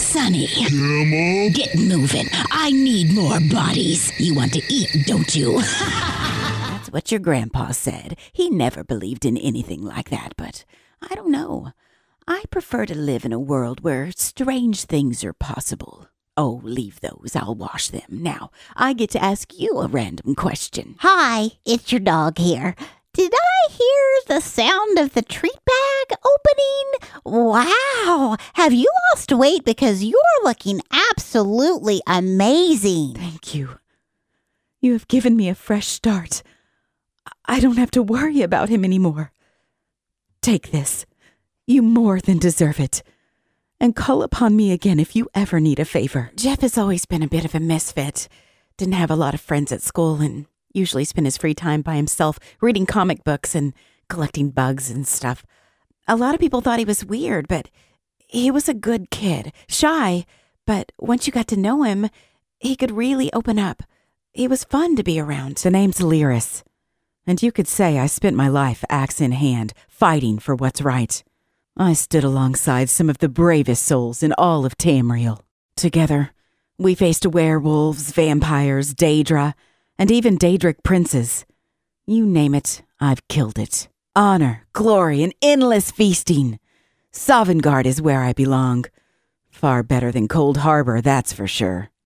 Sonny, Mom? get moving. I need more bodies. You want to eat, don't you? That's what your grandpa said. He never believed in anything like that, but I don't know. I prefer to live in a world where strange things are possible. Oh, leave those. I'll wash them. Now, I get to ask you a random question. Hi, it's your dog here. Did I hear the sound of the treat bag opening? Wow, have you lost weight? Because you're looking absolutely amazing. Thank you. You have given me a fresh start. I don't have to worry about him anymore. Take this. You more than deserve it. And call upon me again if you ever need a favor. Jeff has always been a bit of a misfit. Didn't have a lot of friends at school and usually spent his free time by himself reading comic books and collecting bugs and stuff. A lot of people thought he was weird, but he was a good kid. Shy, but once you got to know him, he could really open up. He was fun to be around. The name's Lyris. And you could say I spent my life axe in hand, fighting for what's right. I stood alongside some of the bravest souls in all of Tamriel. Together, we faced werewolves, vampires, Daedra, and even Daedric princes. You name it, I've killed it. Honor, glory, and endless feasting. Sovngarde is where I belong. Far better than Cold Harbor, that's for sure.